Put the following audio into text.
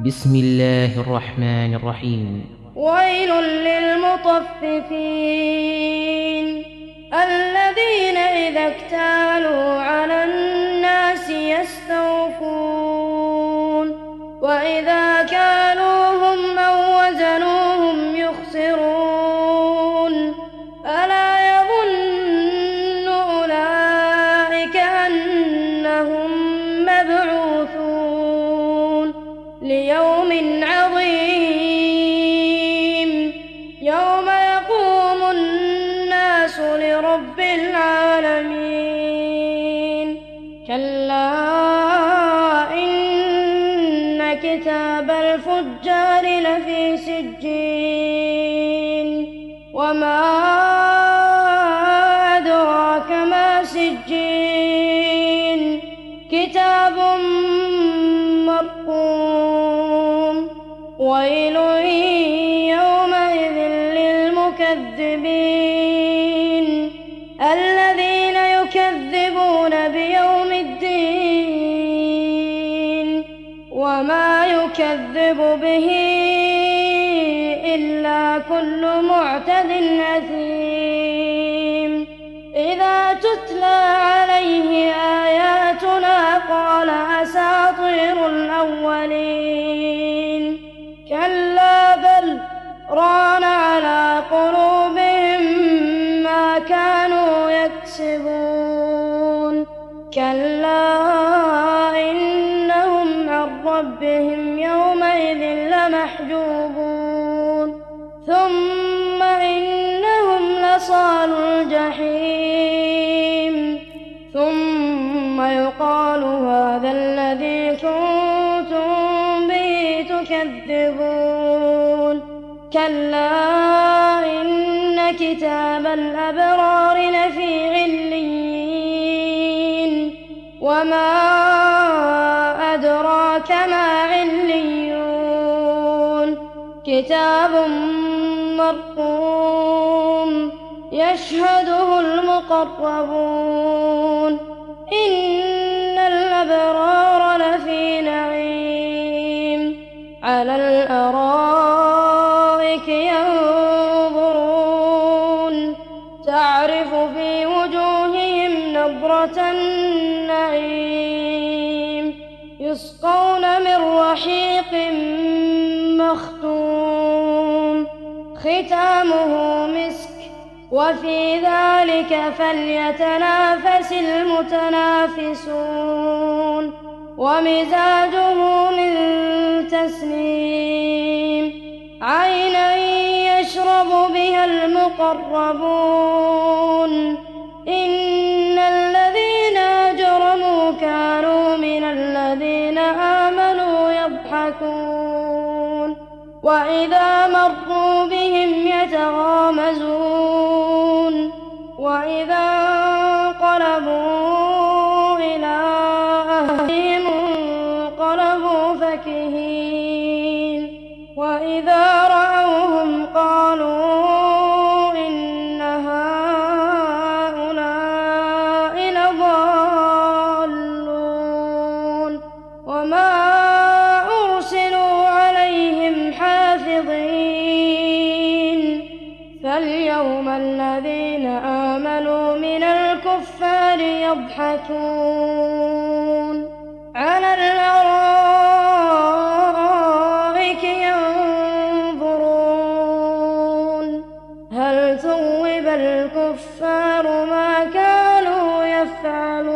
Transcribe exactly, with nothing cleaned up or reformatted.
بسم الله الرحمن الرحيم. ويل للمطففين الذين إذا اكتالوا على الناس يستوفون وإذا كالوهم أو وزنوهم يخسرون ألا يظن أولئك أنهم مبعوثون ليوم عظيم يوم يقوم الناس لرب العالمين. كلا إن كتاب الفجار لفي سجين وما أدراك ما سجين كتاب مرقوم. ويل يومئذ للمكذبين الذين يكذبون بيوم الدين وما يكذب به إلا كل معتد أثيم. إذا تتلى عليه آياتنا قال أساطير الأولين كلا بل ران على قلوبهم ما كانوا يكسبون. كلا إنهم عن ربهم يومئذ لمحجوبون ثم إنهم لصالوا الجحيم ثم يقال هذا الذي كنتم به تكذبون. كلا إن كتاب الأبرار لفي عليين وما أدراك ما عليون كتاب مرقوم يشهده المقربون. إن الأبرار لفي نعيم على الأرائك ينظرون تعرف في وجوههم نضرة النعيم يسقون من رحيق مختوم ختامه مسك وفي ذلك فليتنافس المتنافسون. ومزاجه من تسنيم عينا يشرب بها المقربون. إن الذين أجرموا كانوا من الذين آمنوا يضحكون وإذا مروا بهم يتغامزون وإذا انقلبوا إلى أهلهم انقلبوا فكهين وإذا رأوهم قالوا إن هؤلاء لضالون. وما أرسلوا عليهم حافظين فاليوم الذين آمنوا من الكفار يضحكون على الأرائك ينظرون هل ثوب الكفار ما كانوا يفعلون.